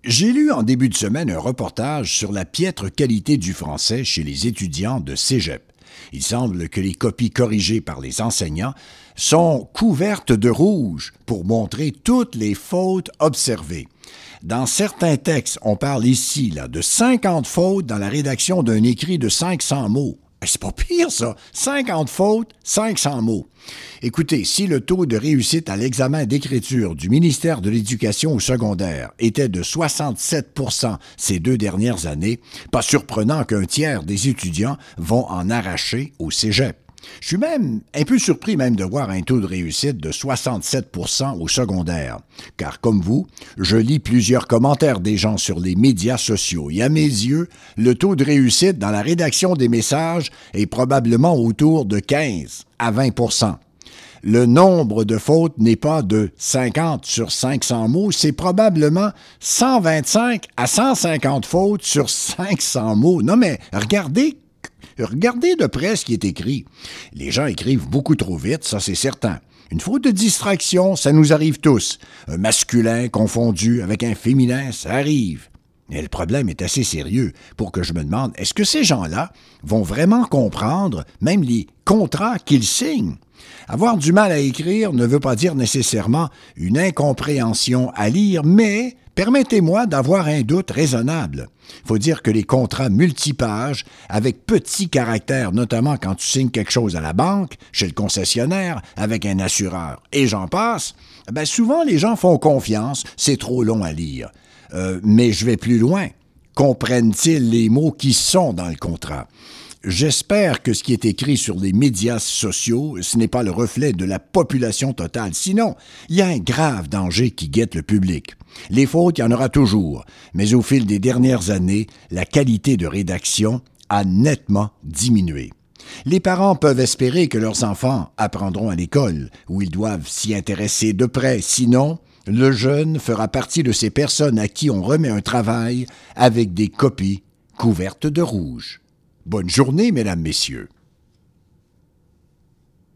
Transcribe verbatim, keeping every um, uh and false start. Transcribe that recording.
J'ai lu en début de semaine un reportage sur la piètre qualité du français chez les étudiants de cégep. Il semble que les copies corrigées par les enseignants sont couvertes de rouge pour montrer toutes les fautes observées. Dans certains textes, on parle ici là, de cinquante fautes dans la rédaction d'un écrit de cinq cents mots. C'est pas pire, ça. cinquante fautes, cinq cents mots. Écoutez, si le taux de réussite à l'examen d'écriture du ministère de l'Éducation au secondaire était de soixante-sept pour cent ces deux dernières années, pas surprenant qu'un tiers des étudiants vont en arracher au cégep. Je suis même un peu surpris même de voir un taux de réussite de soixante-sept pour cent au secondaire. Car comme vous, je lis plusieurs commentaires des gens sur les médias sociaux et à mes yeux, le taux de réussite dans la rédaction des messages est probablement autour de quinze à vingt pour cent. Le nombre de fautes n'est pas de cinquante sur cinq cents mots, c'est probablement cent vingt-cinq à cent cinquante fautes sur cinq cents mots. Non mais regardez Regardez de près ce qui est écrit. Les gens écrivent beaucoup trop vite, ça c'est certain. Une faute de distraction, ça nous arrive tous. Un masculin confondu avec un féminin, ça arrive. Mais le problème est assez sérieux pour que je me demande, est-ce que ces gens-là vont vraiment comprendre même les contrats qu'ils signent? Avoir du mal à écrire ne veut pas dire nécessairement une incompréhension à lire, mais permettez-moi d'avoir un doute raisonnable. Il faut dire que les contrats multipages, avec petits caractères, notamment quand tu signes quelque chose à la banque, chez le concessionnaire, avec un assureur, et j'en passe, ben souvent les gens font confiance, c'est trop long à lire. Euh, mais je vais plus loin. Comprennent-ils les mots qui sont dans le contrat? J'espère que ce qui est écrit sur les médias sociaux, ce n'est pas le reflet de la population totale. Sinon, il y a un grave danger qui guette le public. Les fautes, il y en aura toujours, mais au fil des dernières années, la qualité de rédaction a nettement diminué. Les parents peuvent espérer que leurs enfants apprendront à l'école, où ils doivent s'y intéresser de près. Sinon, le jeune fera partie de ces personnes à qui on remet un travail avec des copies couvertes de rouge. Bonne journée, mesdames, messieurs.